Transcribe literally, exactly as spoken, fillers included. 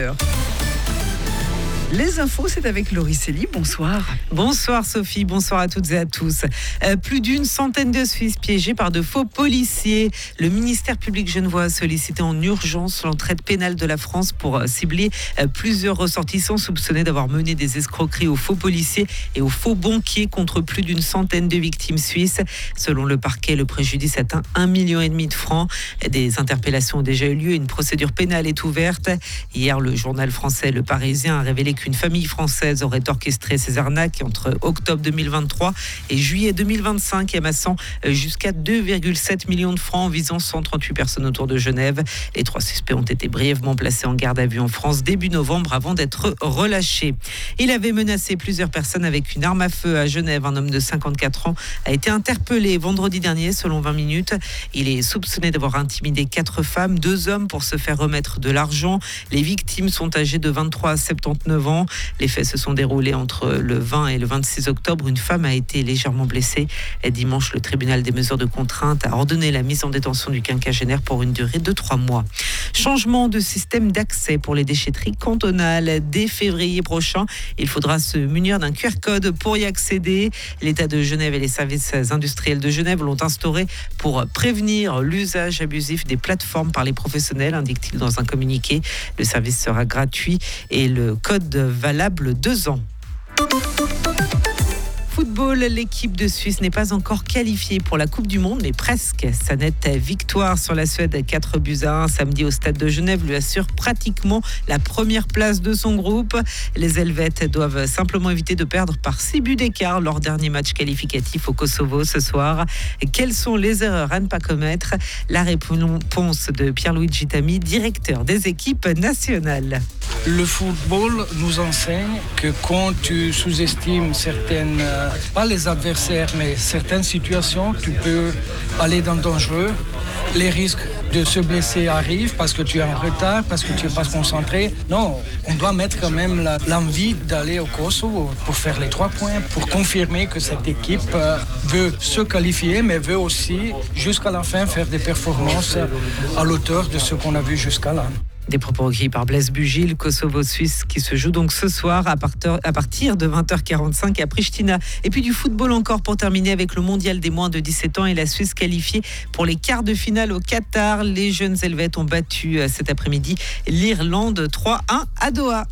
Les infos, c'est avec Laurie Célie. Bonsoir. Bonsoir Sophie, bonsoir à toutes et à tous. Euh, plus d'une centaine de Suisses piégés par de faux policiers. Le ministère public genevois a sollicité en urgence l'entraide pénale de la France pour euh, cibler euh, plusieurs ressortissants soupçonnés d'avoir mené des escroqueries aux faux policiers et aux faux banquiers contre plus d'une centaine de victimes suisses. Selon le parquet, le préjudice atteint un million et demi de francs. Des interpellations ont déjà eu lieu et une procédure pénale est ouverte. Hier, le journal français Le Parisien a révélé que qu'une famille française aurait orchestré ces arnaques entre octobre deux mille vingt-trois et juillet deux mille vingt-cinq, amassant jusqu'à deux virgule sept millions de francs en visant cent trente-huit personnes autour de Genève. Les trois suspects ont été brièvement placés en garde à vue en France début novembre avant d'être relâchés. Il avait menacé plusieurs personnes avec une arme à feu à Genève. Un homme de cinquante-quatre ans a été interpellé vendredi dernier selon vingt minutes. Il est soupçonné d'avoir intimidé quatre femmes, deux hommes pour se faire remettre de l'argent. Les victimes sont âgées de vingt-trois à soixante-dix-neuf ans. Les faits se sont déroulés entre le vingt et le vingt-six octobre. Une femme a été légèrement blessée. Et dimanche, le tribunal des mesures de contrainte a ordonné la mise en détention du quinquagénaire pour une durée de trois mois. Changement de système d'accès pour les déchetteries cantonales. Dès février prochain, il faudra se munir d'un Q R code pour y accéder. L'État de Genève et les services industriels de Genève l'ont instauré pour prévenir l'usage abusif des plateformes par les professionnels, indique-t-il dans un communiqué. Le service sera gratuit et le code valable deux ans. Football, l'équipe de Suisse n'est pas encore qualifiée pour la Coupe du Monde, mais presque. Sa nette victoire sur la Suède, quatre buts à un samedi au stade de Genève, lui assure pratiquement la première place de son groupe. Les Helvètes doivent simplement éviter de perdre par six buts d'écart leur dernier match qualificatif au Kosovo ce soir. Quelles sont les erreurs à ne pas commettre? La réponse de Pierluigi Tami, directeur des équipes nationales. Le football nous enseigne que quand tu sous-estimes certaines, euh, pas les adversaires, mais certaines situations, tu peux aller dans le dangereux. Les risques de se blesser arrivent parce que tu es en retard, parce que tu n'es pas concentré. Non, on doit mettre quand même la, l'envie d'aller au Kosovo pour faire les trois points, pour confirmer que cette équipe euh, veut se qualifier, mais veut aussi, jusqu'à la fin, faire des performances à l'auteur de ce qu'on a vu jusqu'à là. Des propos recueillis par Blaise Bugil, Kosovo-Suisse, qui se joue donc ce soir à partir de vingt heures quarante-cinq à Pristina. Et puis du football encore pour terminer avec le mondial des moins de dix-sept ans et la Suisse qualifiée pour les quarts de finale au Qatar. Les jeunes Helvètes ont battu cet après-midi l'Irlande trois un à Doha.